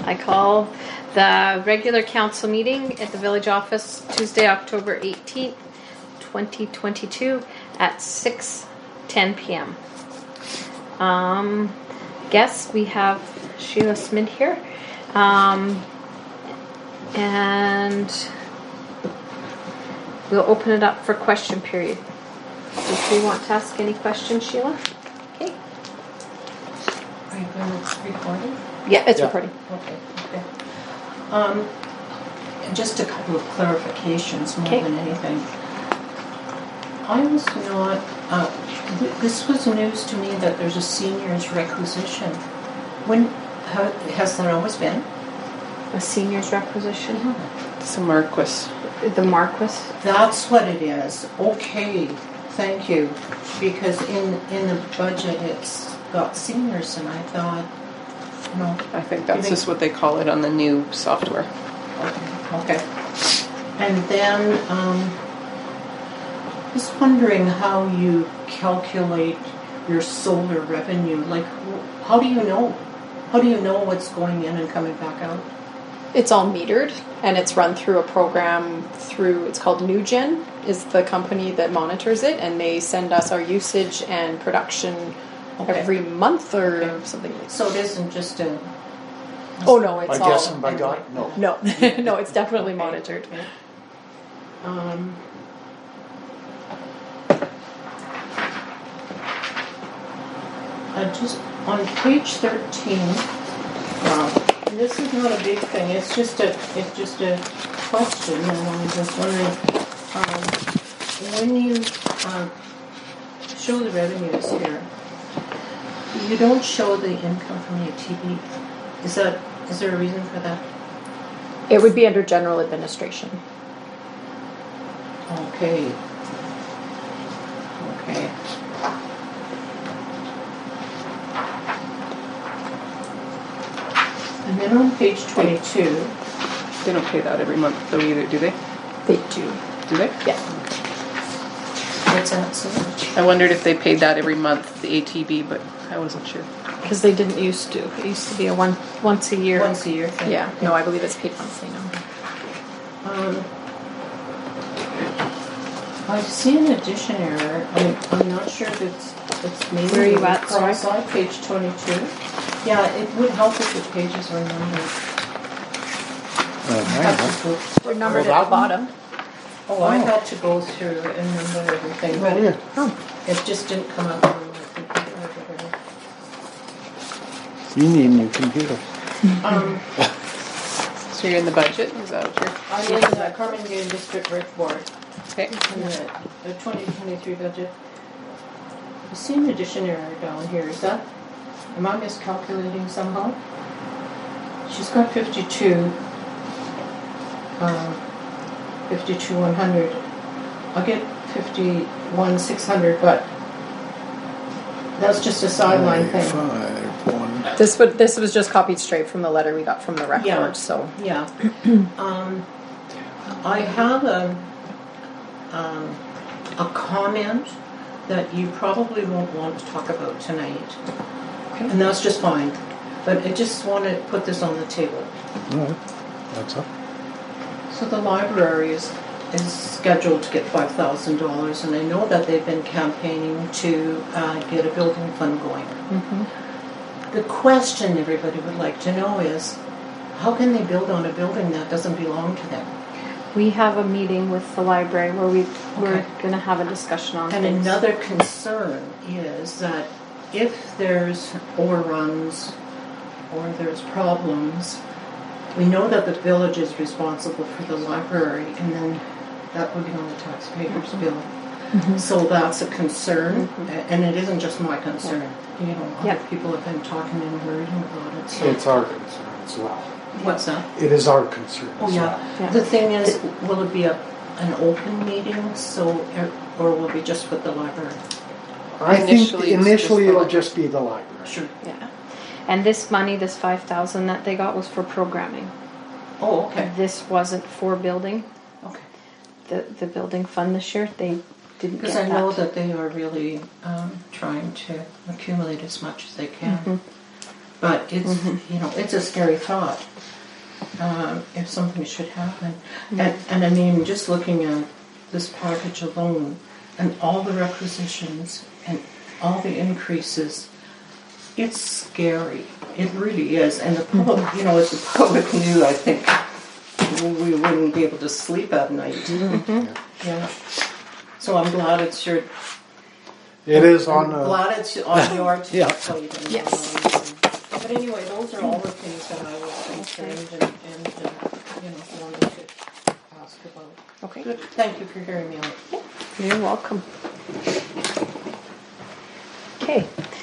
I call the regular council meeting at the village office Tuesday, October 18th, 2022 at 6:10 p.m. Guests, we have Sheila Smith here. And we'll open it up for question period. If you want to ask any questions, Sheila? Okay. Are you going to recording? Yeah, it's recording. Okay. Just a couple of clarifications more than anything. I was not, this was news to me that there's a seniors requisition. Has there always been? A seniors requisition? It's a Marquis. The Marquis? That's what it is. Okay, thank you. Because in the budget it's got seniors, and I thought, no. I think that's just what they call it on the new software. Okay. And then, just wondering how you calculate your solar revenue. Like, how do you know? How do you know what's going in and coming back out? It's all metered, and it's run through a program it's called NewGen, is the company that monitors it, and they send us our usage and production every month or something like that. So it isn't just a... Oh, no, it's by all... guessing, by God, no. No, no, it's definitely monitored. Just on page 13, this is not a big thing. It's just a question, and I'm just wondering when you show the revenues here, you don't show the income from your TV. Is there a reason for that? It would be under general administration. Okay. And then on page 22... They don't pay that every month though either, do they? They do. Do they? Yeah. What's that, so much? I wondered if they paid that every month, the ATV, but I wasn't sure. Because they didn't used to. It used to be a once a year. Once a year thing. Yeah. No, I believe it's paid monthly now. I've seen an addition error. I'm not sure if it's maybe... Where are you at, cross-side, page 22. Yeah, it would help if the pages were numbered. We're numbered at the bottom. Oh, I had to go through and number everything, but it just didn't come out on my computer. You need a new computer. So you're in the budget? Is that what you're... I'm in the Carmen Game District Rec Board. Okay. In the 2023 budget. I've seen an addition error down here. Am I miscalculating somehow? She's got 5100. I'll get 51,600, but that's just a sideline thing. 5-1. This was just copied straight from the letter we got from the rec board, so. Yeah. I have a comment that you probably won't want to talk about tonight. Okay. And that's just fine. But I just want to put this on the table. All right. That's up. So the library is scheduled to get $5,000, and I know that they've been campaigning to get a building fund going. Mm-hmm. The question everybody would like to know is, how can they build on a building that doesn't belong to them? We have a meeting with the library where we're going to have a discussion on and things. Another concern is that if there's overruns or there's problems, we know that the village is responsible for the library, and then that would be on the taxpayers' bill. Mm-hmm. So that's a concern, and it isn't just my concern. You know, other people have been talking and worrying about it. So. It's our concern as well. What's that? It is our concern as yeah. The thing is, will it be an open meeting, or will it be just with the library? I think initially it'll just be the library. Sure. Yeah. And this money, this $5,000 that they got, was for programming. Oh, okay. This wasn't for building. Okay. The building fund this year, they didn't get that. Because I know that they are really trying to accumulate as much as they can. but it's, it's a scary thought. If something should happen. And I mean, just looking at this package alone and all the requisitions and all the increases, it's scary. It really is. And the public, if the public knew, I think we wouldn't be able to sleep at night. Yeah. So I'm glad it's your... It is I'm glad it's on your plate. Yes. But anyway, those are all the things that I was concerned and wanted to ask about. Okay. Good. Thank you for hearing me out. You're welcome. Okay.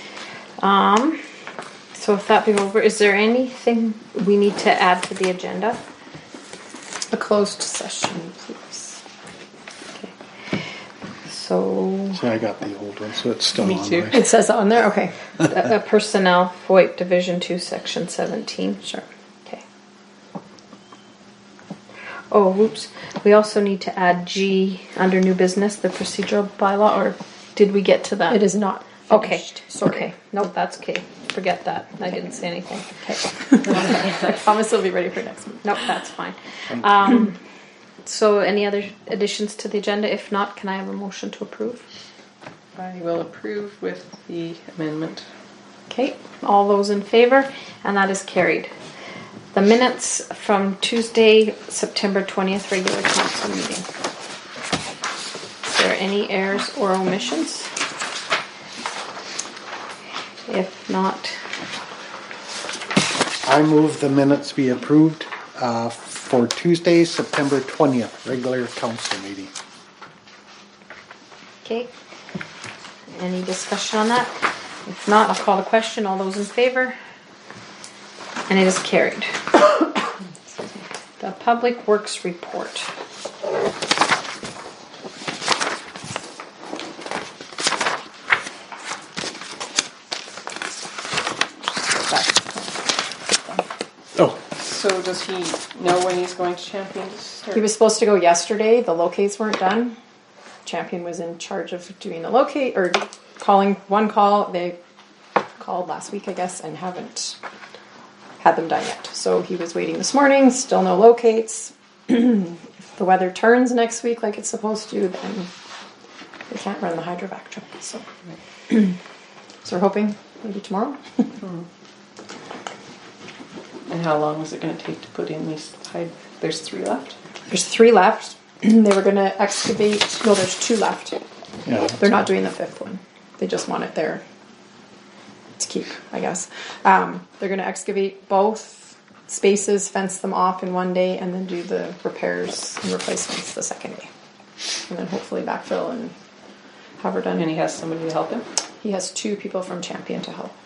So with that being over, is there anything we need to add to the agenda? A closed session, please. Okay. So See, I got the old one, so it's still Me on too. my- It says on there. Okay. personnel, FOIP Division 2, Section 17. Sure. Okay. Oh, whoops. We also need to add G under new business, the procedural bylaw, or did we get to that? It is not Okay. finished. Sorry. Okay. Nope, that's okay. Forget that. I didn't say anything. Okay. I promise it'll be ready for next week. Nope, that's fine. So any other additions to the agenda? If not, can I have a motion to approve? I will approve with the amendment. Okay, all those in favor, and that is carried. The minutes from Tuesday, September 20th, regular council meeting. Is there any errors or omissions? If not, I move the minutes be approved for Tuesday, September 20th, regular council meeting. okay. Any discussion on that? If not, I'll call the question. All those in favor? And it is carried. The Public Works Report. Oh, So does he know when he's going to Champion to start? He was supposed to go yesterday. The locates weren't done. Champion was in charge of doing the locate or calling one call. They called last week, I guess, and haven't had them done yet. So he was waiting this morning. Still no locates. If the weather turns next week like it's supposed to, then they can't run the hydrovac truck. So, so we're hoping maybe tomorrow. And how long is it going to take to put in these? There's 3 left. There's 3 left. They were going to excavate. No, there's 2 left. yeah. They're not doing the 5th one. They just want it there to keep, I guess. They're going to excavate both spaces, fence them off in one day, and then do the repairs and replacements the second day. And then hopefully backfill and have her done. And he has somebody to help him? He has 2 people from Champion to help.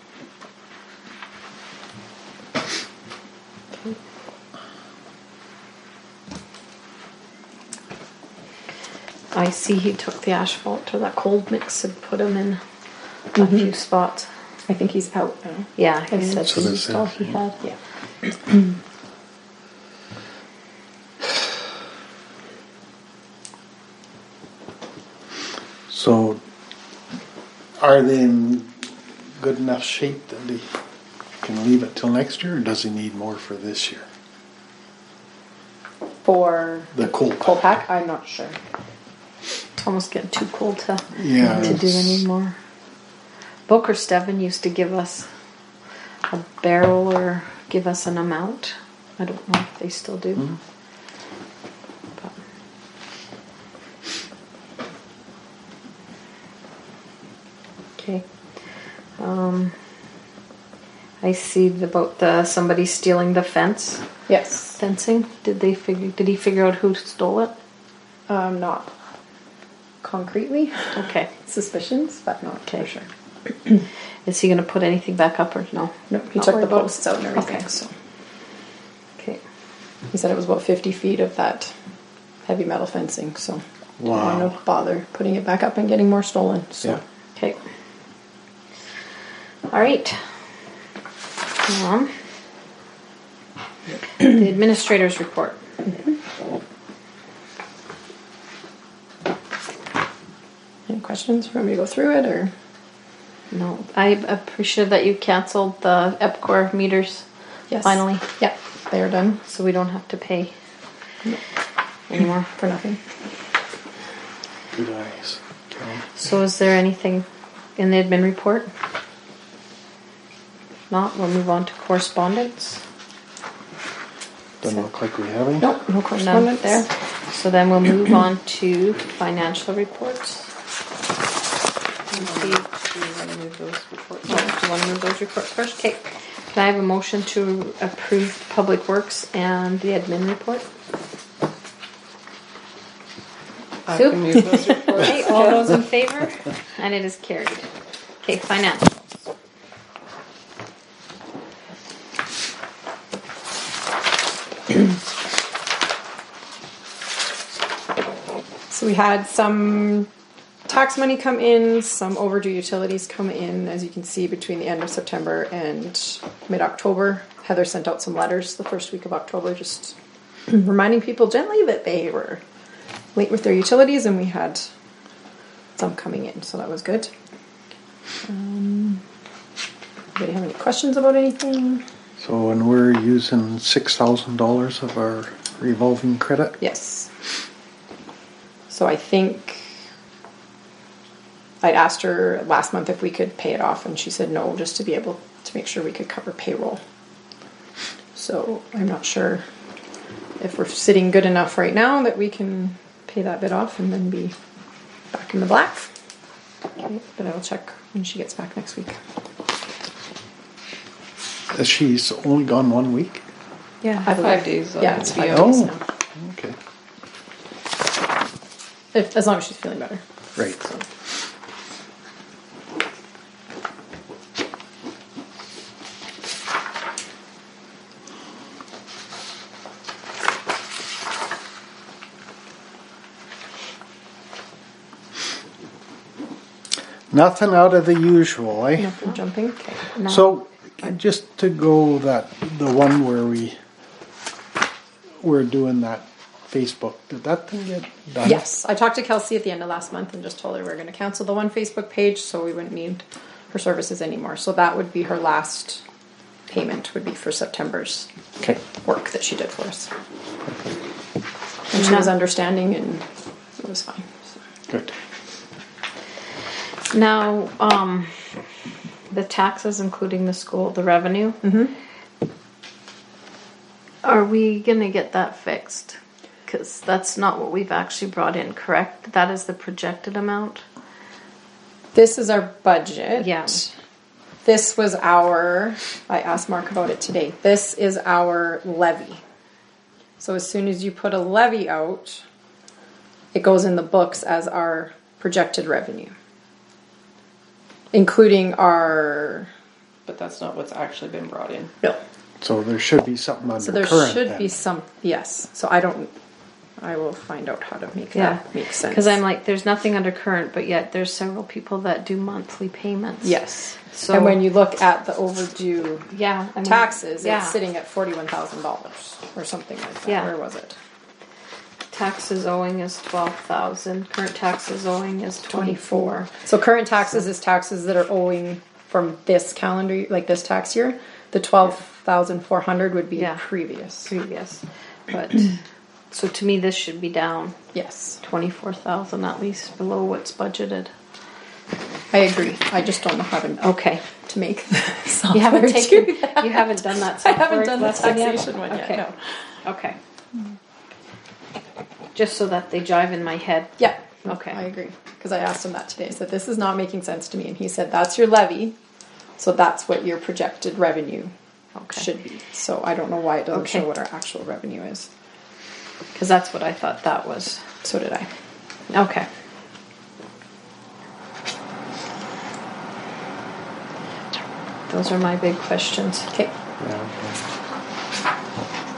I see he took the asphalt to that cold mix and put them in a few spots. I think he's out now. Yeah, he said So this this is all is- he had. Yeah. So, are they in good enough shape that they can leave it till next year, or does he need more for this year? For The coal coal pack, I'm not sure. It's almost getting too cold to Yeah. do anymore. Boker Steven used to give us a barrel or give us an amount. I don't know if they still do. But. Okay. I see about somebody stealing the Yes. fencing. Did he figure out who stole it? Not concretely. Okay. Suspicions, but not Okay. for sure. Is he going to put anything back up or no? No, he Not took worried the about it. posts out and everything. Okay. So Okay. he said it was about 50 feet of that heavy metal fencing. So Wow. I don't want to bother putting it back up and getting more stolen. So Yeah. Okay. All right. The administrator's report. any questions? Want me to go through it or? No, I appreciate that you canceled the EPCOR meters Yes. finally, Yeah, they are done so we don't have to pay anymore. for nothing. Good eyes. Okay. So is there anything in the admin report? Not, we'll move on to correspondence. Doesn't look like we have any. Nope, no None correspondence there. So then we'll move on to financial reports. Do you want to move those reports? Oh, do you want to move those reports first? Okay. Can I have a motion to approve Public Works and the admin report? I Sue? can move those reports. Okay, all those in favor? And it is carried. Okay, financials. So we had some tax money come in, some overdue utilities come in, as you can see, between the end of September and mid-October. Heather sent out some letters the first week of October, just reminding people gently that they were late with their utilities, and we had some coming in, so that was good. Anybody have any questions about anything? So when we're using $6,000 of our revolving credit, Yes. So I think I'd asked her last month if we could pay it off, and she said no, just to be able to make sure we could cover payroll. So I'm not sure if we're sitting good enough right now that we can pay that bit off and then be back in the black. Okay, but I will check when she gets back next week. she's only gone 1 week. Yeah. I believe. 5 days. Yeah, it's 5 Oh. days now. Okay. As long as she's feeling better. Right. Nothing out of the usual, eh? Nothing jumping. Okay. No. So, just to go the one where we're doing that Facebook, did that thing get done? Yes, I talked to Kelsey at the end of last month and just told her we're going to cancel the one Facebook page, so we wouldn't need her services anymore. So that would be her last payment, would be for September's Okay. work that she did for us. And she was understanding, and it was fine. Good. Now, the taxes, including the school, the revenue. Are we gonna get that fixed? Because that's not what we've actually brought in, correct? That is the projected amount. This is our budget. Yeah. This was I asked Mark about it today. This is our levy. So as soon as you put a levy out, it goes in the books as our projected revenue. Including our... But that's not what's actually been brought in. No. So there should be something under So there current should then. be some... Yes. So I will find out how to make that make sense. Because I'm like, there's nothing under current, but yet there's several people that do monthly payments. Yes. So- And when you look at the overdue Yeah. I mean, taxes, yeah. it's sitting at $41,000 or something like that. Yeah. Where was it? Taxes owing is 12,000. Current taxes owing is 24. So current taxes is taxes that are owing from this calendar, like this tax year. The 12,400 would be Yeah. previous. Previous, but so to me this should be down Yes, 24,000 at least below what's budgeted. I agree. I just don't know how to Okay. make You haven't software taken. do that. You haven't done that. I haven't software done the lesson yet? taxation one yet. Okay. No. Okay. Just so that they jive in my head. Yeah. Okay. I agree. Because I asked him that today. I said, this is not making sense to me. And he said, that's your levy. So that's what your projected revenue Okay. should be. So I don't know why it doesn't Okay. show what our actual revenue is. Because that's what I thought that was. So did I. Okay. Those are my big questions. Okay. Yeah, okay.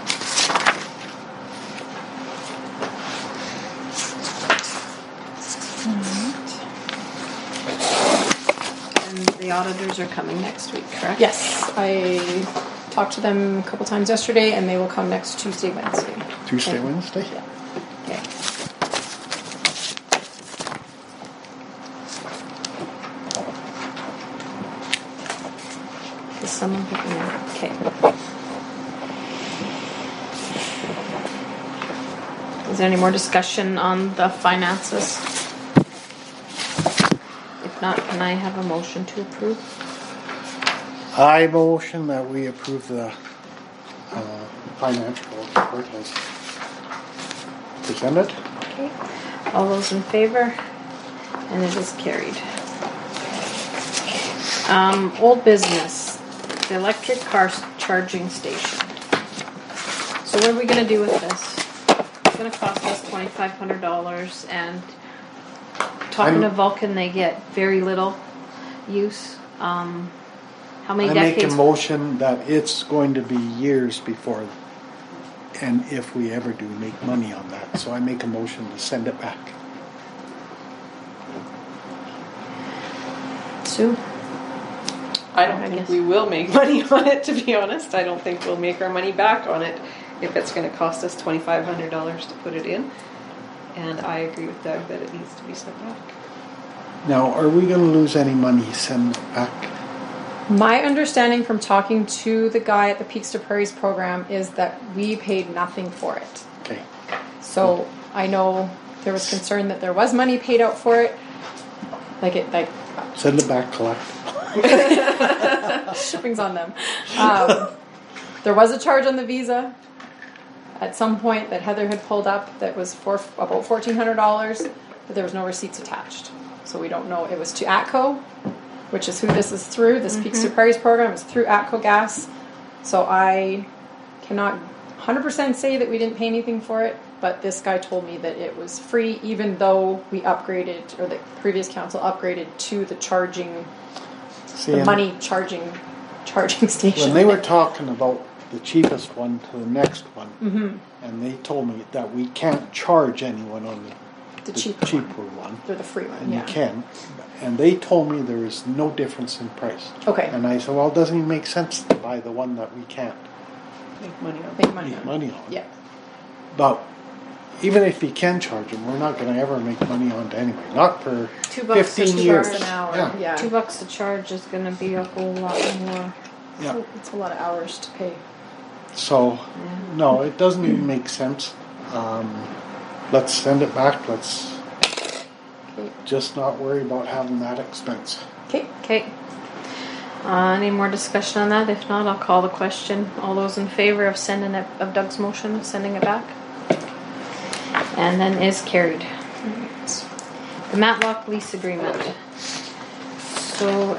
And the auditors are coming next week, correct? Yes. I talked to them a couple times yesterday, and they will come next Tuesday, Wednesday. Tuesday, Wednesday? Yeah. Okay. Yeah, okay. Is there any more discussion on the finances? If not, can I have a motion to approve? I motion that we approve the financial report as presented. Okay. All those in favor? And it is carried. Old business, the electric car charging station. So what are we gonna do with this? It's gonna cost us $2,500, and talking to Vulcan, they get very little use. How many I make a decades? motion that it's going to be years before, and if we ever do make money on that. So I make a motion to send it back. Sue? I don't I think guess. we will make money on it, to be honest. I don't think we'll make our money back on it if it's gonna cost us $2,500 to put it in. And I agree with Doug that it needs to be sent back. Now, are we going to lose any money sending it back? My understanding from talking to the guy at the Peaks to Prairies program is that we paid nothing for it. Okay. So I know there was concern that there was money paid out for it. Like Send it back, collect. shipping's on them. There was a charge on the Visa at some point that Heather had pulled up that was for about $1,400, but there was no receipts attached. So we don't know. It was to ATCO, which is who this is through. This Peaks to Prairies program is through ATCO Gas. So I cannot 100% say that we didn't pay anything for it, but this guy told me that it was free, even though we upgraded, or the previous council upgraded to the charging, See, the and money charging station. when they were talking about the cheapest one to the next one, and they told me that we can't charge anyone on the cheaper one, They're the free one, and yeah. you can. And they told me there is no difference in price. Okay. And I said, well, it doesn't even make sense to buy the one that we can't Make money on it. Make money make on. money on. Yeah. But even if you can charge them, we're not going to ever make money on it anyway. Not for $2 15 a years. charge. An hour. Yeah. Yeah. $2 a charge is gonna be a whole lot more. Yeah. It's a lot of hours to pay. So, no, it doesn't even make sense. Let's send it back. Let's Okay. just not worry about having that expense. Okay. Okay. Any more discussion on that? If not, I'll call the question. All those in favor of sending it, of Doug's motion, of sending it back? And then is carried. The Matlock lease agreement. So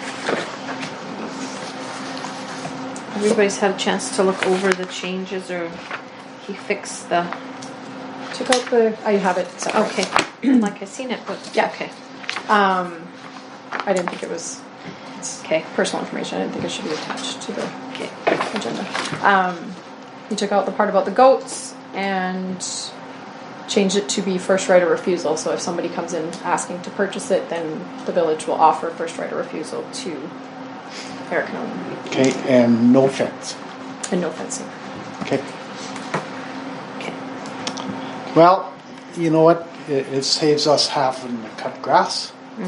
everybody's had a chance to look over the changes, or he fixed the. Took out the. I have it. Separate. Okay, like I seen it, but Yeah. Okay. I didn't think it was. It's Okay. personal information. I didn't think it should be attached to the Okay. agenda. He took out the part about the goats and changed it to be first right of refusal. So if somebody comes in asking to purchase it, then the village will offer first right of refusal to Eric and Owen. Okay, and no fence. And no fencing. Okay. Okay. Well, you know what? It saves us having to cut grass.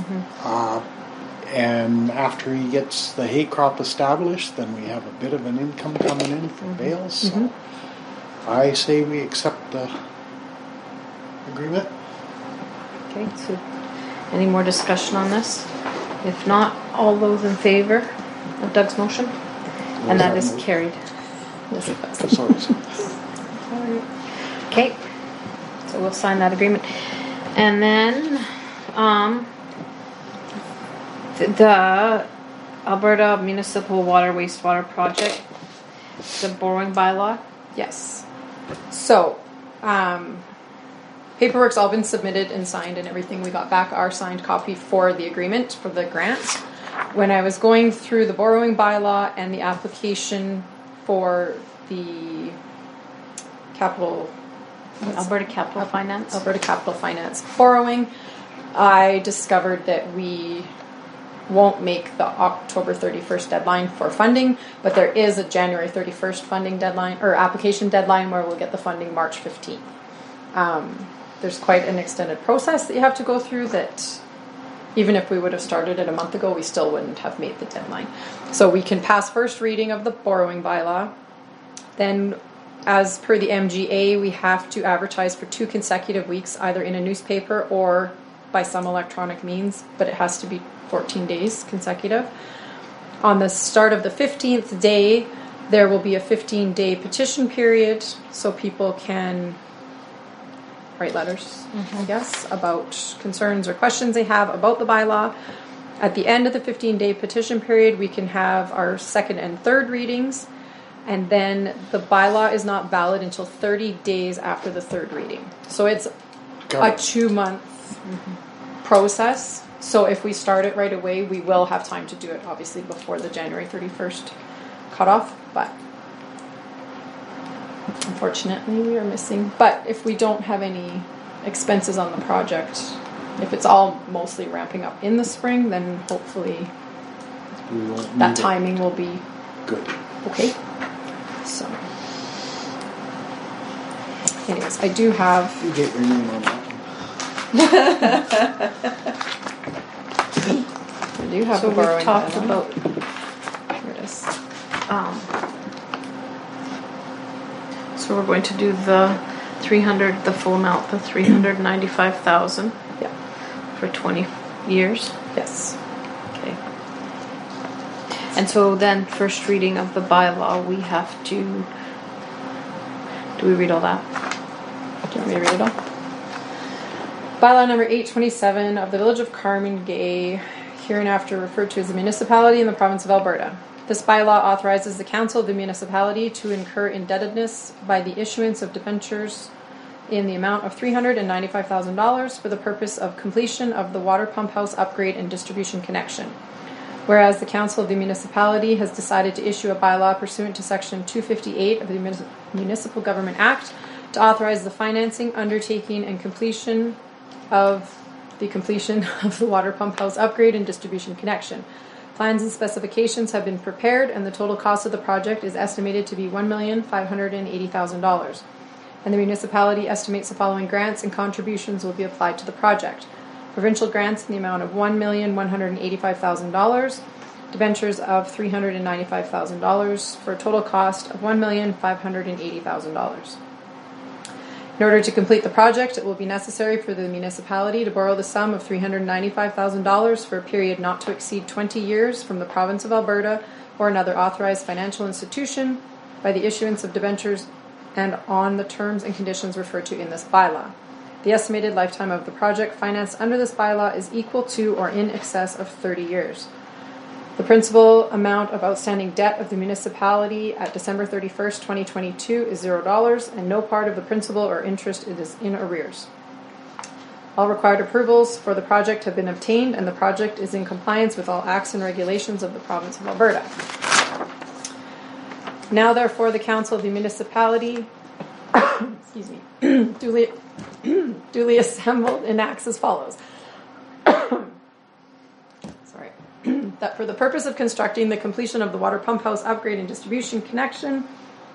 And after he gets the hay crop established, then we have a bit of an income coming in from bales. So I say we accept the agreement. Okay, so any more discussion on this? If not, all those in favor of Doug's motion? And that is carried. Yes, it does. Sorry. Okay, so we'll sign that agreement. And then, the Alberta Municipal Water Wastewater Project, the borrowing bylaw. Yes. So, paperwork's all been submitted and signed and everything. We got back our signed copy for the agreement for the grant. When I was going through the borrowing bylaw and the application for the capital, Alberta Capital Finance. Alberta Capital Finance borrowing, I discovered that we won't make the October 31st deadline for funding, but there is a January 31st funding deadline or application deadline where we'll get the funding March 15th. There's quite an extended process that you have to go through that Even if we would have started it a month ago, we still wouldn't have made the deadline. So we can pass first reading of the borrowing bylaw. Then, as per the MGA, we have to advertise for 2 consecutive weeks, either in a newspaper or by some electronic means, but it has to be 14 days consecutive. On the start of the 15th day, there will be a 15-day petition period, so people can write letters, I guess, about concerns or questions they have about the bylaw. At the end of the 15-day petition period, we can have our second and third readings, and then the bylaw is not valid until 30 days after the third reading. So it's Got a it. 2-month process. So if we start it right away, we will have time to do it, obviously, before the January 31st cutoff, but unfortunately we are missing. But if we don't have any expenses on the project, if it's all mostly ramping up in the spring, then hopefully We won't that need it. timing will be Good. okay. So anyways, I do have You get your name on that one. So a borrowing we've talked bylaw. about, Here it is. so we're going to do the 300, the full amount, the 395,000 Yeah. for 20 years. Yes. Okay. And so then, first reading of the bylaw, we have to, do we read all that? Do you want me to read it all? Bylaw number 827 of the Village of Carmen Gay, hereinafter referred to as the municipality in the province of Alberta. This bylaw authorizes the council of the municipality to incur indebtedness by the issuance of debentures in the amount of $395,000 for the purpose of completion of the water pump house upgrade and distribution connection. Whereas the council of the municipality has decided to issue a bylaw pursuant to section 258 of the Municipal Government Act to authorize the financing, undertaking, and completion of the water pump house upgrade and distribution connection. Plans and specifications have been prepared, and the total cost of the project is estimated to be $1,580,000. And the municipality estimates the following grants and contributions will be applied to the project: provincial grants in the amount of $1,185,000, debentures of $395,000 for a total cost of $1,580,000. In order to complete the project, it will be necessary for the municipality to borrow the sum of $395,000 for a period not to exceed 20 years from the province of Alberta or another authorized financial institution by the issuance of debentures and on the terms and conditions referred to in this bylaw. The estimated lifetime of the project financed under this bylaw is equal to or in excess of 30 years. The principal amount of outstanding debt of the municipality at December 31st, 2022 is $0, and no part of the principal or interest is in arrears. All required approvals for the project have been obtained, and the project is in compliance with all acts and regulations of the province of Alberta. Now, therefore, the council of the municipality excuse me, duly assembled enacts as follows. Sorry. That for the purpose of constructing the completion of the water pump house upgrade and distribution connection,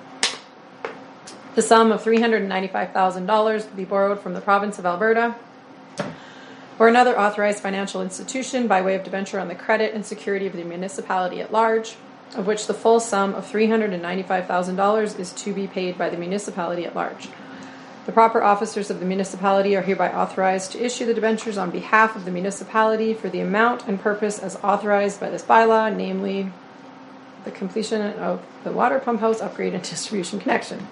the sum of $395,000 be borrowed from the province of Alberta or another authorized financial institution by way of debenture on the credit and security of the municipality at large, of which the full sum of $395,000 is to be paid by the municipality at large. The proper officers of the municipality are hereby authorized to issue the debentures on behalf of the municipality for the amount and purpose as authorized by this bylaw, namely the completion of the water pump house upgrade and distribution connection.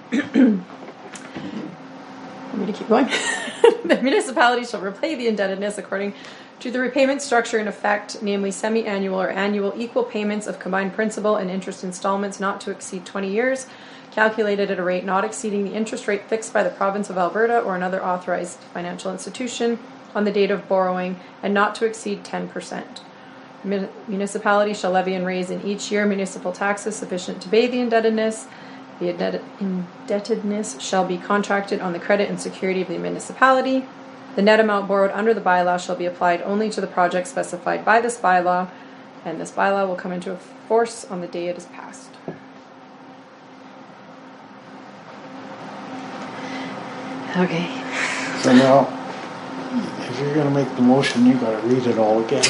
Want me to keep going? The municipality shall repay the indebtedness according to the repayment structure in effect, namely semi-annual or annual equal payments of combined principal and interest installments not to exceed 20 years, calculated at a rate not exceeding the interest rate fixed by the province of Alberta or another authorized financial institution on the date of borrowing, and not to exceed 10%. Municipality shall levy and raise in each year municipal taxes sufficient to pay the indebtedness. The indebtedness shall be contracted on the credit and security of the municipality. The net amount borrowed under the bylaw shall be applied only to the project specified by this bylaw, and this bylaw will come into force on the day it is passed. Okay. So now, if If you're gonna make the motion, you gotta read it all again.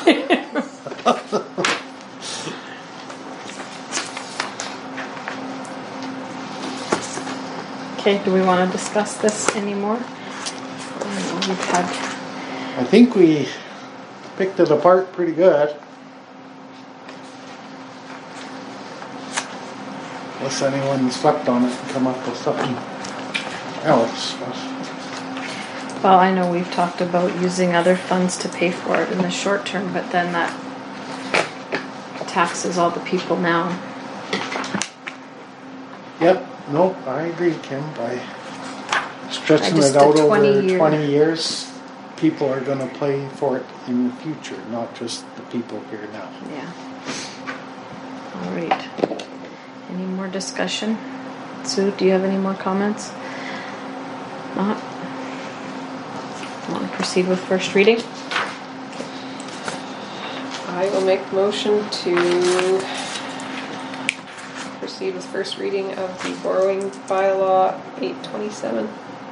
Okay, do we want to discuss this anymore? We've had, I think we picked it apart pretty good. Unless anyone slept on it and come up with something else. well, I know we've talked about using other funds to pay for it in the short term, but then that taxes all the people now. Yep, nope, I agree, Kim. By stretching Just it out a over 20-year. 20 years, people are gonna pay for it in the future, not just the people here now. Yeah. All right. Any more discussion? Sue, do you have any more comments? Not? Want to proceed with first reading? I will make the motion to proceed with first reading of the borrowing bylaw 827.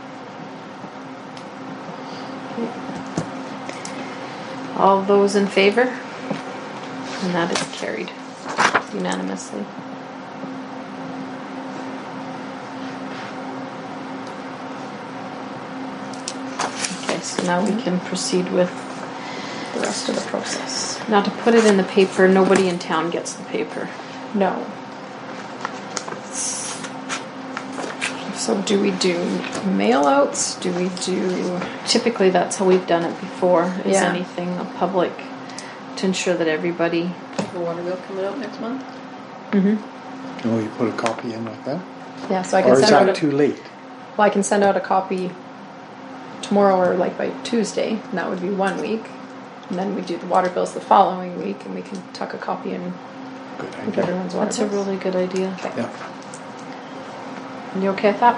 All those in favor? And that is carried unanimously. Okay, so now we can proceed with The rest of the process. now to put it in the paper. Nobody in town gets the paper. No. So do we do mail outs? Do we do... Typically, that's how we've done it before. Is Yeah. anything public to ensure that everybody. The water bill coming out next month. Mm-hmm. Oh, you put a copy in like that? Yeah, so I can Or is send out that a... too late? Well, I can send out a copy tomorrow or like by Tuesday, and that would be 1 week. And then we do the water bills the following week, and we can tuck a copy in Good with idea. everyone's water That's a bills. really good idea. Okay. Yeah. You okay with that?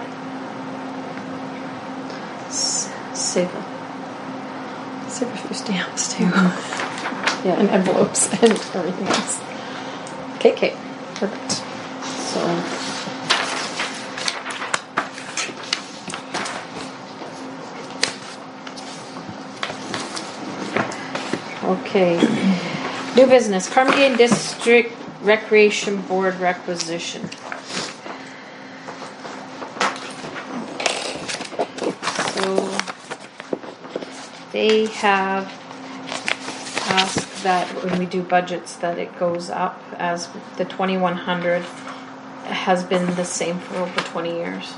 Save it. Save a few stamps too. Yeah. And envelopes and everything else. Okay, perfect. So. Okay. New business. Carmagate District Recreation Board requisition. So they have asked that when we do budgets that it goes up, as the 2100 has been the same for over 20 years.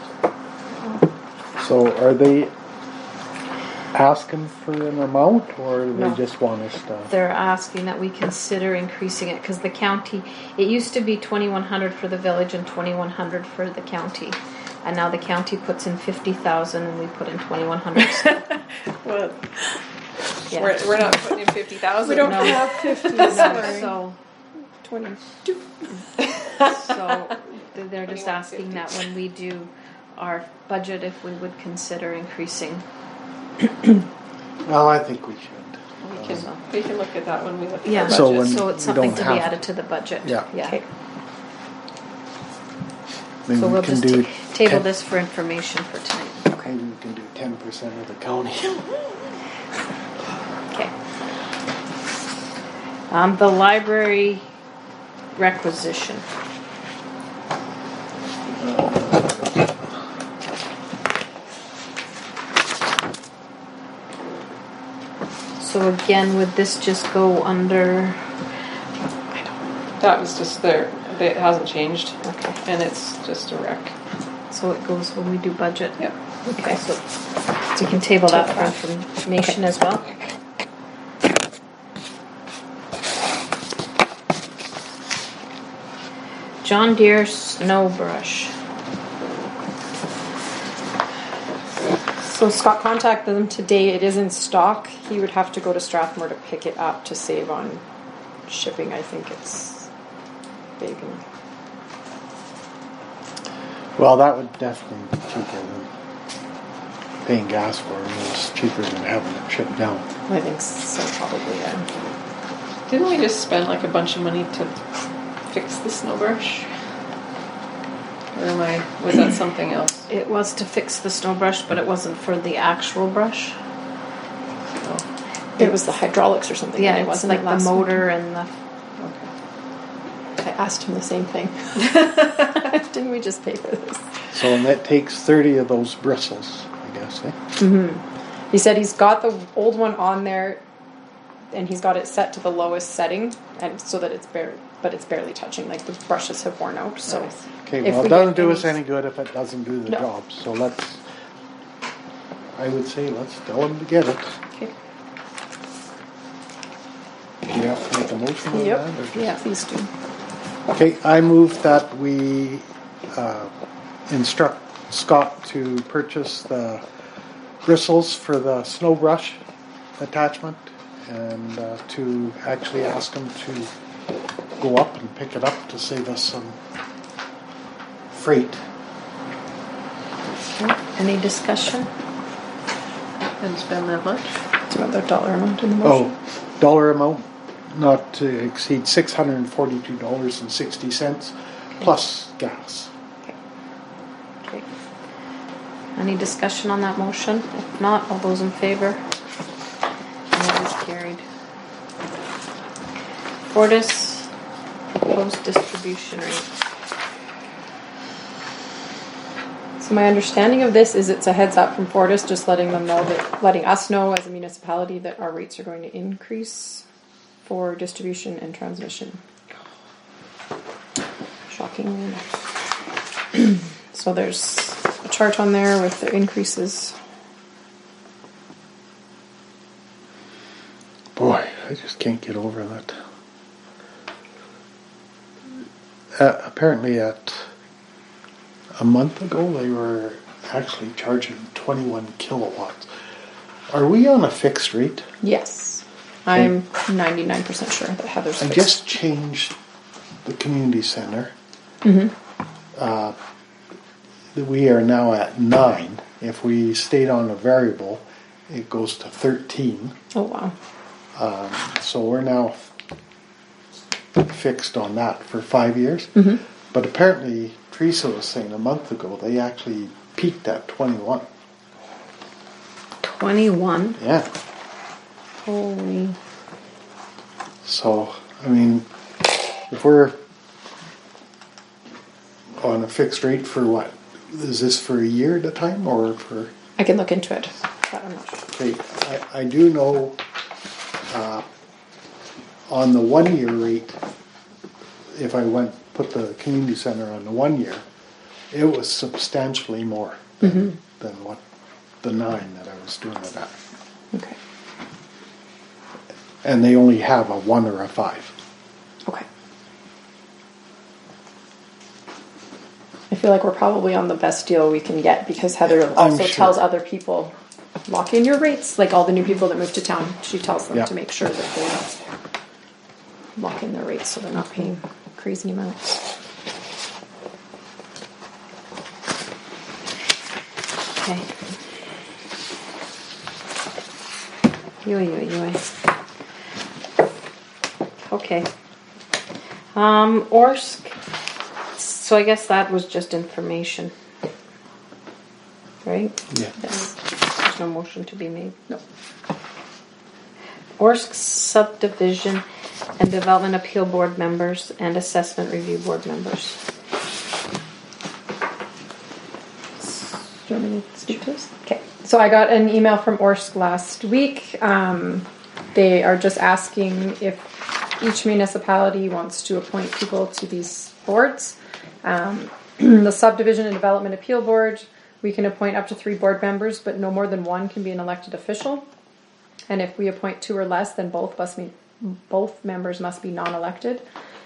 So are they asking for an amount, or do No. they just want us to? They're asking that we consider increasing it because the county, it used to be 2100 for the village and 2100 for the county. And now the county puts in 50,000 and we put in 2100. Well, Yeah. we're not putting in 50,000. We don't No. have 50, No, sorry. so 22. they're just asking that when we do our budget, if we would consider increasing. Well, I think we should. We can look at that when we look at Yeah, our So budget. when so it's we something don't to be have added it. to the budget. Yeah. Yeah. Okay. Maybe So we we'll can just do table 10 this for information for tonight. Maybe we can do 10% of the county. Okay. The library requisition. So again, would this just go under? That was just there. It hasn't changed. Okay. And it's just a rec. So it goes when we do budget. Yep. Okay. So you can table that for information as well. John Deere snow brush. So Scott contacted them today. It is in stock. He would have to go to Strathmore to pick it up to save on shipping. I think it's big. And Well, that would definitely be cheaper than paying gas for it. It's cheaper than having it shipped down. I think so, probably. Yeah. Didn't we just spend like a bunch of money to fix the snow brush? Or was that something else? It was to fix the snow brush, but it wasn't for the actual brush. It was the hydraulics or something. Yeah, it it's wasn't like it the last motor and the, I asked him the same thing. Didn't we just pay for this? So, and that takes 30 of those bristles, I guess, eh? He said he's got the old one on there, and he's got it set to the lowest setting, and so that it's barely touching. Like the brushes have worn out. So Okay, if well, we it doesn't get do us any- any good if it doesn't do the No. job. So I would say let's tell them to get it. Okay. Do you have to make a motion on Yep. that? Or just- Yeah, please do. Okay, I move that we instruct Scott to purchase the bristles for the snow brush attachment and to actually ask him to go up and pick it up to save us some freight. any discussion? And spend that much. Do you want the dollar amount in the motion? Oh, dollar amount not to exceed $642.60 plus gas. Okay. Any discussion on that motion? If not, all those in favor? And that is carried. Fortis proposed distribution rate. So my understanding of this is it's a heads up from Fortis, just letting us know as a municipality that our rates are going to increase for distribution and transmission. Shockingly enough. So there's a chart on there with the increases. Boy, I just can't get over that. Apparently at a month ago they were actually charging 21 kilowatts. Are we on a fixed rate? Yes. I'm 99% sure that Heather's I fixed. just changed the community center. We are now at 9. If we stayed on a variable, it goes to 13. Oh, wow. So we're now fixed on that for 5 years. But apparently, Teresa was saying a month ago they actually peaked at 21. 21. Yeah. Holy. So, I mean, if we're on a fixed rate for what? Is this for a year at a time or for... I can look into it, but I'm not sure. Okay, I do know on the 1 year rate, if I put the community center on the 1 year, it was substantially more than what the 9 that I was doing it at. Okay. And they only have a 1 or a 5. Okay. I feel like we're probably on the best deal we can get because Heather also sure. tells other people, lock in your rates. Like all the new people that move to town, she tells them Yeah. to make sure that they lock in their rates so they're not paying crazy amounts. Okay. Yoi. Okay. Orsk. So I guess that was just information. Right? Yeah. Yes. There's no motion to be made. No. Orsk Subdivision and Development Appeal Board members and Assessment Review Board members. Do you want me to speak to this? Okay. So I got an email from Orsk last week. They are just asking if each municipality wants to appoint people to these boards. The Subdivision and Development Appeal Board, we can appoint up to 3 board members, but no more than 1 can be an elected official. And if we appoint 2 or less, then both members must be non-elected.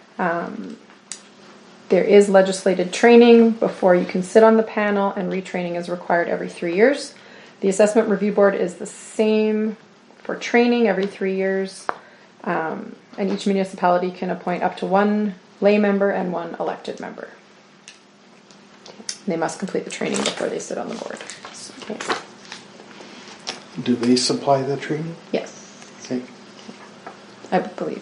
There is legislated training before you can sit on the panel, and retraining is required every 3 years. The Assessment Review Board is the same for training every 3 years. And each municipality can appoint up to 1 lay member and 1 elected member. They must complete the training before they sit on the board. Okay. Do they supply the training? Yes, Okay. I believe.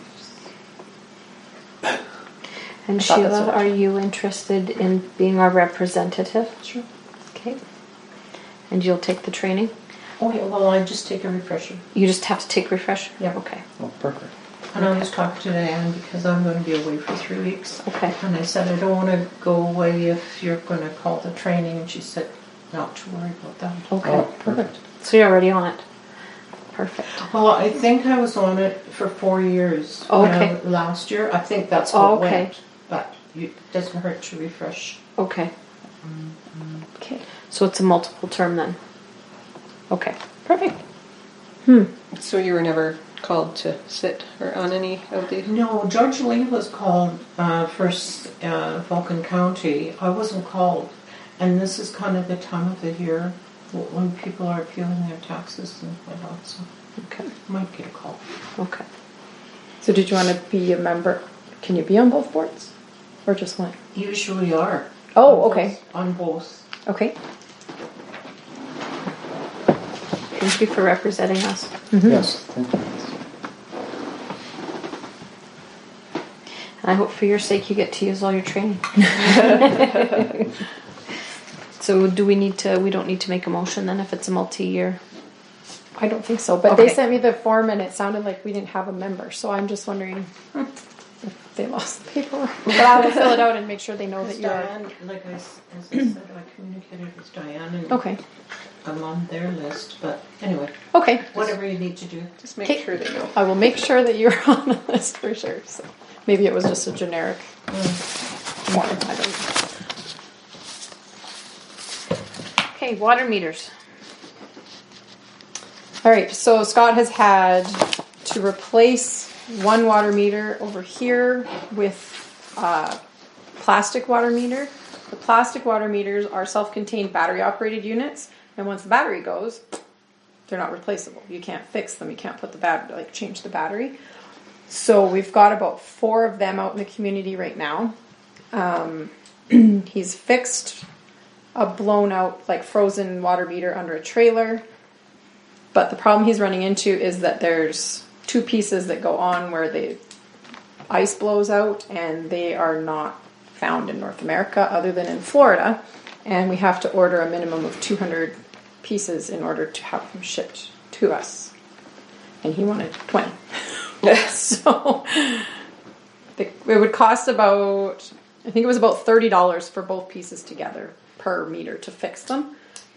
And I thought that's Sheila, what- are you interested in being our representative? Sure. Okay. And you'll take the training? Oh, yeah, well, I just take a refresher. You just have to take refresh? Yeah. Okay. Oh, perfect. And I was talking to Diane because I'm going to be away for 3 weeks. Okay. And I said, I don't want to go away if you're going to call the training. And she said, not to worry about that. Okay. Oh, perfect. So you're already on it. Perfect. Well, I think I was on it for 4 years. Okay. Last year. I think that's Oh, what okay. went. But it doesn't hurt to refresh. Okay. Okay. So it's a multiple term then. Okay. Perfect. So you were never called to sit or on any of the... No, George Lee was called for Vulcan County. I wasn't called. And this is kind of the time of the year when people are feeling their taxes and whatnot. So Okay. I might get a call. Okay. So did you want to be a member? Can you be on both boards? Or just one? Usually are. Oh, On okay. both- On both. Okay. Thank you for representing us. Yes, thank you. And I hope for your sake you get to use all your training. So do we need to, we don't need to make a motion then if it's a multi-year? I don't think so, but they Okay. sent me the form and it sounded like we didn't have a member, so I'm just wondering if they lost the paperwork. But I will fill it out and make sure they know that Because you are. Diane, like as I said, I communicated with Diane and Okay. I'm on their list. But anyway, Okay. whatever you need to do. Just make Okay. sure they know. I will make sure that you're on the list for sure. So maybe it was just a generic form. I don't know. Okay, water meters. All right, so Scott has had to replace one water meter over here with a plastic water meter. The plastic water meters are self-contained battery-operated units, and once the battery goes, they're not replaceable. You can't fix them. You can't put the battery, like change the battery. So we've got about 4 of them out in the community right now. He's fixed a blown out, like frozen water meter under a trailer. But the problem he's running into is that there's 2 pieces that go on where the ice blows out, and they are not found in North America other than in Florida. And we have to order a minimum of 200 pieces in order to have them shipped to us. And he wanted 20. So it would cost about, I think it was about $30 for both pieces together per meter to fix them.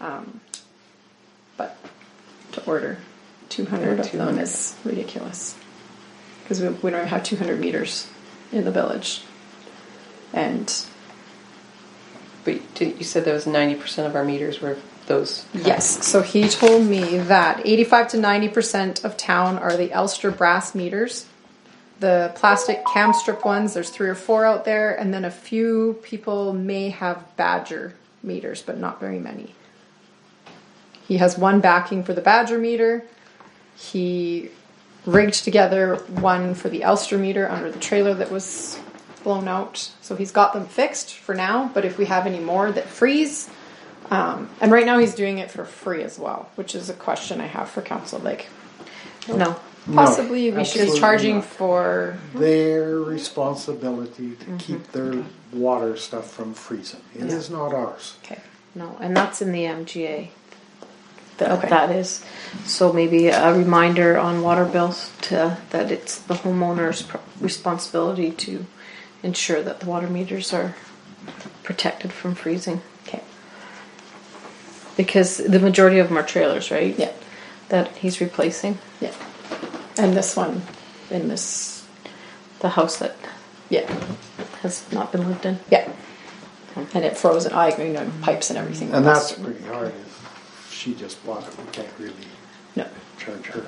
But to order 200 of them is ridiculous. Because we don't have 200 meters in the village. And But you said that was 90% of our meters were those. yes, so he told me that 85 to 90% of town are the Elster brass meters. The plastic cam strip ones, there's 3 or 4 out there, and then a few people may have Badger meters, but not very many. He has one backing for the Badger meter. He rigged together one for the Elster meter under the trailer that was blown out. So he's got them fixed for now, but if we have any more that freeze, and right now he's doing it for free as well, which is a question I have for council. Like, No. possibly we should be absolutely charging not. for. Their responsibility to keep their water stuff from freezing. It is not ours. Okay. No, and that's in the MGA. Okay. That is. So maybe a reminder on water bills that it's the homeowner's responsibility to ensure that the water meters are protected from freezing. Okay. Because the majority of them are trailers, right? Yeah. That he's replacing. Yeah. And this one in this. The house that Yeah. has not been lived in. Yeah. And it froze and pipes and everything. And that's pretty hard. If she just bought it, we can't really No. charge her.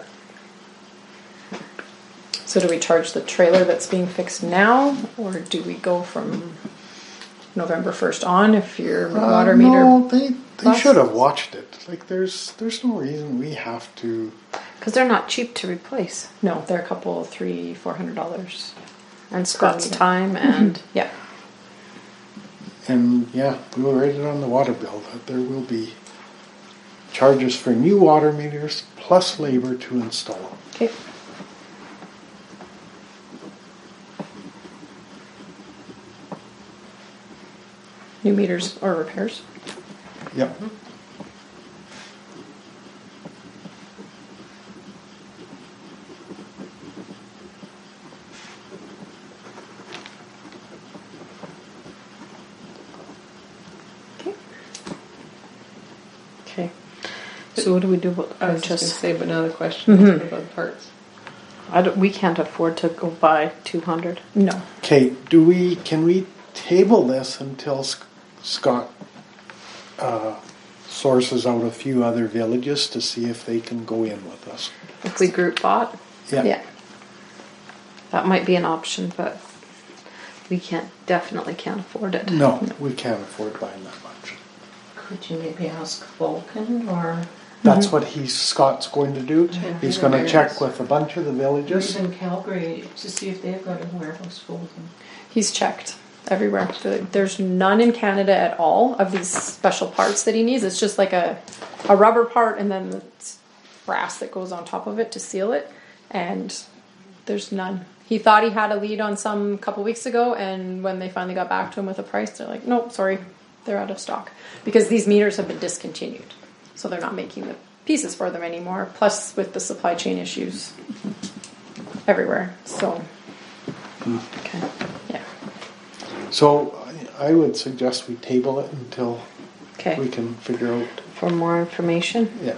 So do we charge the trailer that's being fixed now, or do we go from November 1st on if your water meter? No, they busts? should have watched it. Like there's no reason we have to. Because they're not cheap to replace. No, they're a couple, $300-400. And Scott's meter. time and Yeah. And yeah, we will write it on the water bill that there will be charges for new water meters plus labor to install them. Okay. New meters or repairs? Yep. Okay. So what do we do about the I was just purchase? gonna say, but now the question is about the parts. We can't afford to go buy 200. No. Okay, can we table this until Scott sources out a few other villages to see if they can go in with us? If we group bought, Yeah. that might be an option, but we definitely can't afford it. No, we can't afford buying that much. Could you maybe ask Vulcan or That's what Scott's going to do. Yeah. He's going to Yeah. check with a bunch of the or villages. even Calgary to see if they've got a warehouse full of them? He's checked everywhere. There's none in Canada at all of these special parts that he needs. It's just like a rubber part and then the brass that goes on top of it to seal it. And there's none. He thought he had a lead on some a couple weeks ago, and when they finally got back to him with a price, they're like, nope, sorry, they're out of stock. Because these meters have been discontinued. So they're not making the pieces for them anymore. Plus with the supply chain issues everywhere. So, Okay. yeah. So I would suggest we table it until Okay. we can figure out. For more information. Yeah.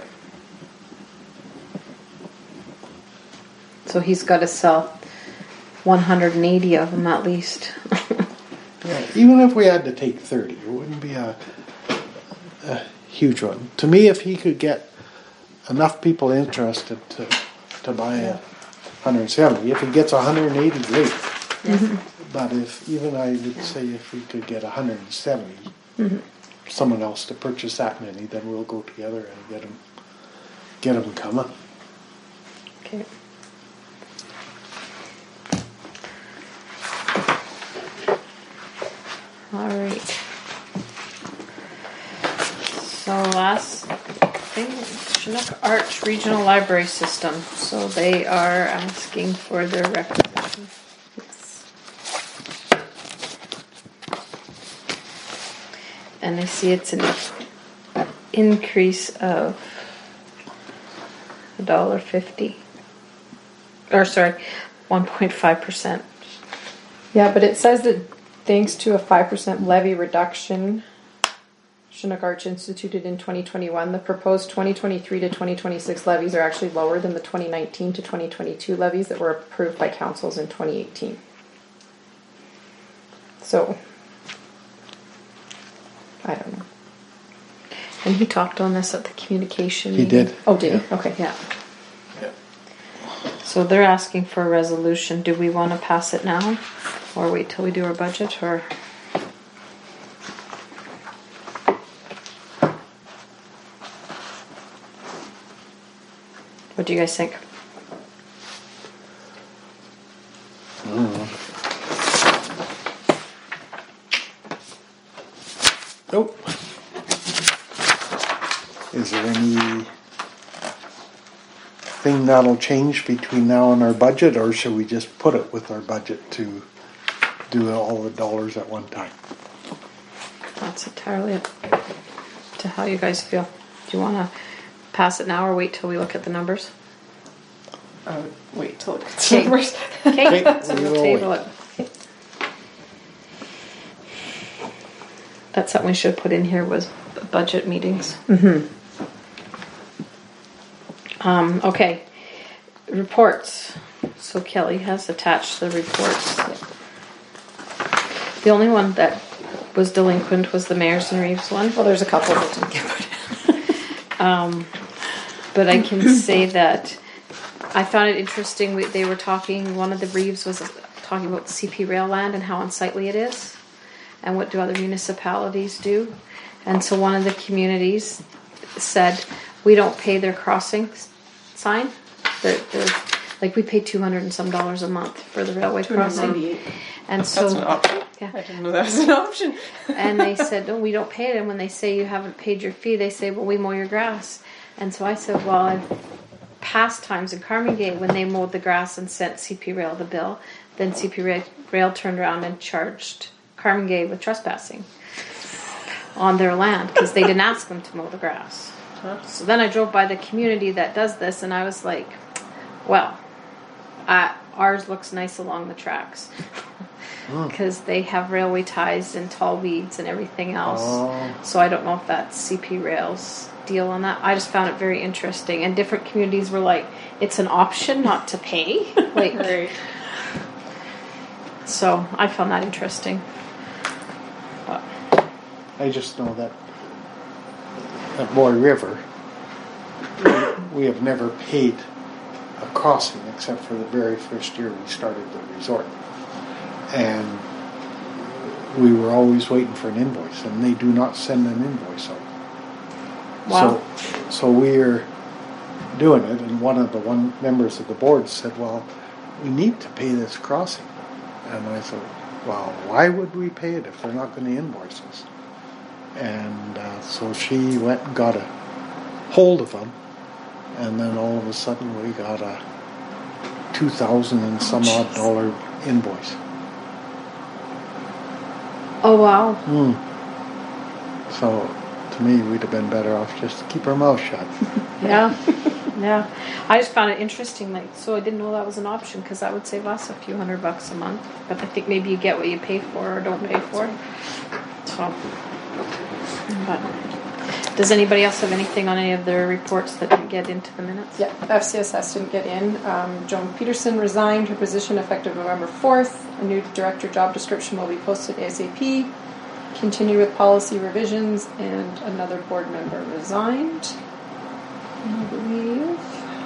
So he's got to sell 180 of them at least. Yeah, even if we had to take 30, it wouldn't be a huge one. To me, if he could get enough people interested to buy a 170, if he gets 180, great. But I would say if we could get 170, someone else to purchase that many, then we'll go together and get them coming. Okay. All right. So last thing, Chinook Arch Regional Library System. So they are asking for their requisition. And I see it's an increase of $1.50. Or sorry, 1.5%. Yeah, but it says that thanks to a 5% levy reduction Chinook Arch instituted in 2021, the proposed 2023 to 2026 levies are actually lower than the 2019 to 2022 levies that were approved by councils in 2018. So, I don't know. And he talked on this at the communication He meeting. did. Oh, did he? Okay. Yeah. Yeah. So they're asking for a resolution. Do we want to pass it now? Or wait till we do our budget? Or what do you guys think? Nope. Is there any thing that'll change between now and our budget, or should we just put it with our budget to do all the dollars at one time? That's entirely up to how you guys feel. Do you want to pass it now or wait till we look at the numbers? I would wait till it gets Okay. numbers. Okay, Okay, so we we'll will table wait. it. That's something we should put in here was budget meetings. Okay, reports. So Kelly has attached the reports. The only one that was delinquent was the Mayors and Reeves one. Well, there's a couple that didn't get put in. But I can say that I found it interesting. They were talking, one of the Reeves was talking about CP Rail land and how unsightly it is. And what do other municipalities do? And so one of the communities said, we don't pay their crossing sign. They're like we pay $200 and some a month for the railway crossing. 298. And so That's an option. yeah. I didn't know that was an option. And they said, no, we don't pay it. And when they say you haven't paid your fee, they say, well, we mow your grass. And so I said, well, I've past times in Carmen Gate when they mowed the grass and sent CP Rail the bill, then CP Rail turned around and charged Carmen Gate with trespassing on their land because they didn't ask them to mow the grass. So then I drove by the community that does this and I was like, well, ours looks nice along the tracks. because they have railway ties and tall weeds and everything else. Oh. So I don't know if that's CP Rail's deal on that. I just found it very interesting, and different communities were like, it's an option not to pay. Like, Right. so I found that interesting. But, I just know that at Boy River, we have never paid a crossing except for the very first year we started the resort. And we were always waiting for an invoice, and they do not send an invoice out. Wow. So we're doing it, and one of the members of the board said, well, we need to pay this crossing. And I said, well, why would we pay it if they're not going to invoice us? And so she went and got a hold of them, and then all of a sudden we got a $2,000 and some odd dollar invoice. oh wow. So to me, we'd have been better off just to keep our mouth shut. Yeah. Yeah. I just found it interesting. Like, so I didn't know that was an option, because that would save us a few $100 a month. But I think maybe you get what you pay for or don't pay for. So, but does anybody else have anything on any of their reports that didn't get into the minutes? Yeah, FCSS didn't get in. Joan Peterson resigned her position effective November 4th. A new director job description will be posted ASAP. Continue with policy revisions, and another board member resigned. I believe.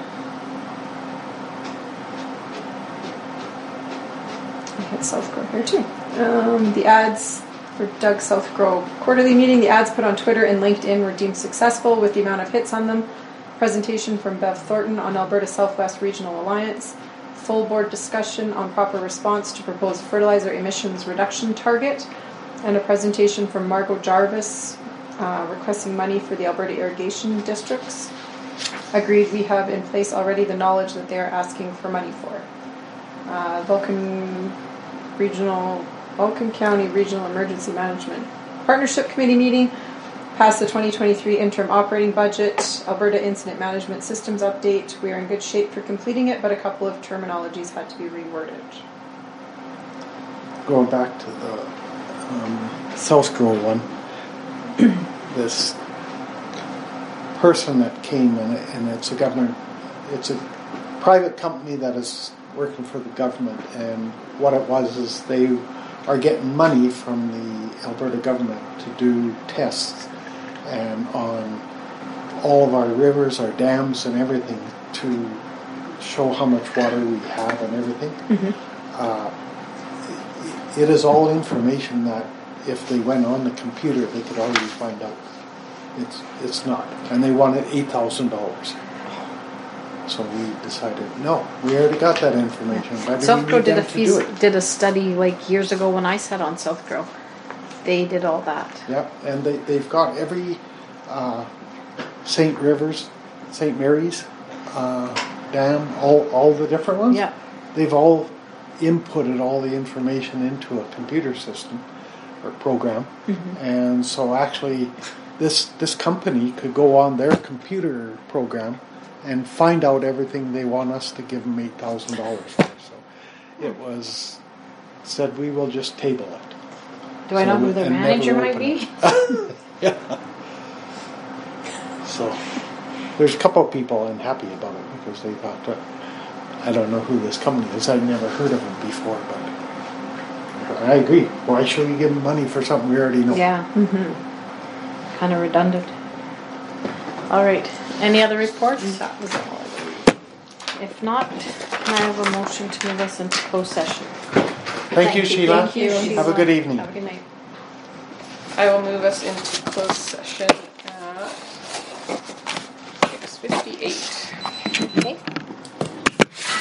I had Southgrow here too. The ads for Doug Southgrow quarterly meeting, the ads put on Twitter and LinkedIn were deemed successful with the amount of hits on them. Presentation from Bev Thornton on Alberta Southwest Regional Alliance. Full board discussion on proper response to proposed fertilizer emissions reduction target. And a presentation from Margot Jarvis requesting money for the Alberta irrigation districts. Agreed, we have in place already the knowledge that they are asking for money for. Vulcan County Regional Emergency Management Partnership Committee meeting. Passed the 2023 interim operating budget. Alberta Incident Management Systems update. We are in good shape for completing it, but a couple of terminologies had to be reworded. Going back to the Southgrow one, this person that came in, and it's a private company that is working for the government, and what it was is they are getting money from the Alberta government to do tests and on all of our rivers, our dams and everything, to show how much water we have and everything. It is all information that if they went on the computer they could already find out. It's not, and they wanted $8,000. So we decided, no, we already got that information. Why do we Southgrow need them to do it? did a study like years ago when I sat on Southgrow. They did all that. Yeah, and they've got every St. Mary's dam, all the different ones. Yeah. They've all inputted all the information into a computer system or program, and so actually this company could go on their computer program and find out everything they want us to give them $8,000 for. So it was said, we will just table it. Do I know who their and manager never might open be? it. Yeah. So there's a couple of people unhappy about it because they thought that, I don't know who this company is. I've never heard of them before, but I agree. Why should we give them money for something we already know? Yeah. Kind of redundant. All right. Any other reports? That was all. If not, can I have a motion to move us into closed session? Thank you, Sheila. Thank you, Sheila. Have a good evening. Have a good night. I will move us into closed session at 6:58. Okay.